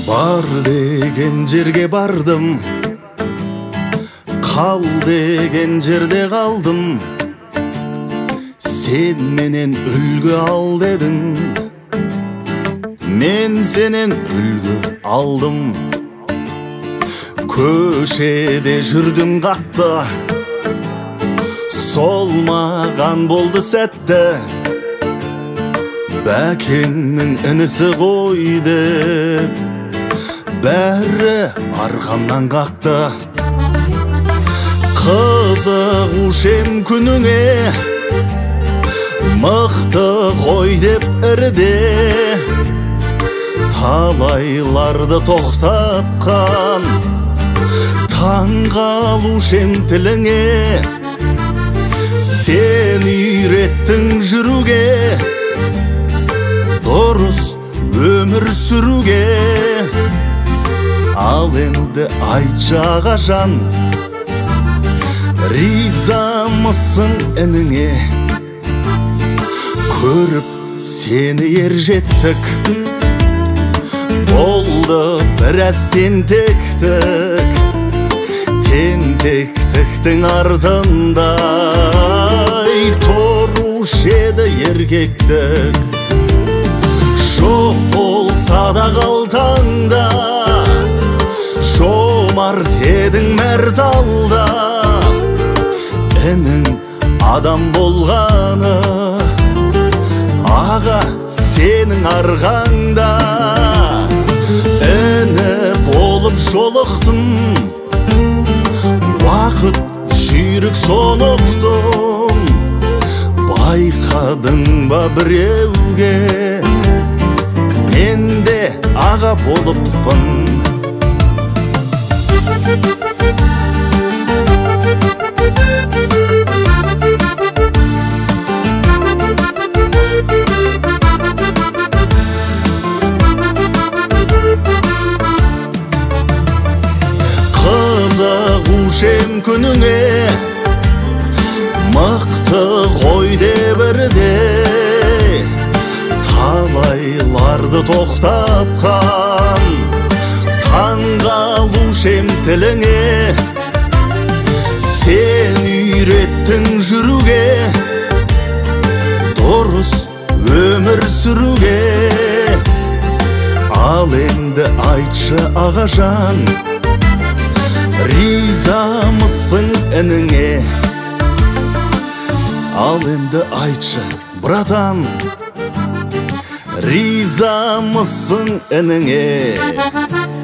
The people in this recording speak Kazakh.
Бар деген жерге бардым, кал деген жерде калдым. Сен менен үлгү ал дедің, мен сенен үлгү алдым. Көшеде жүрдүм катты, солмаган болду сәтте. Бәкеңнің інісі ғой деп бәрі арқамнан қақты. Қызығушем күніңе, мықты қой деп ірде. Талайларды тоқтатқан таңғалушем тіліңе. Сен үйреттің жүруге, дұрыс өмір сүруге. Ал енді айтшы ағажан, ризамысың ініңе? Көріп сені ержеттік, болды біраз тентектік. Тентектіктің артында торуш еді еркектік. Жоқ болса да қалтаңда, жомарт едің мәрт алда. Інің адам болғаны аға сенің арғаңда. Іні болып жолықтым, уақыт жүйрік сонықтым. Байқадың ба біреуге, мен де аға болыппын. Қызығушем күніңе, мықты қой деп ірде. Талайларды тоқтатқан таңғалушем тіліңе. Сен үйреттің жүруге, дұрыс өмір сүруге. Ал енді айтшы ағажан, ризамысың ініңе? Ал енді айтшы, братан, ризамысың ініңе?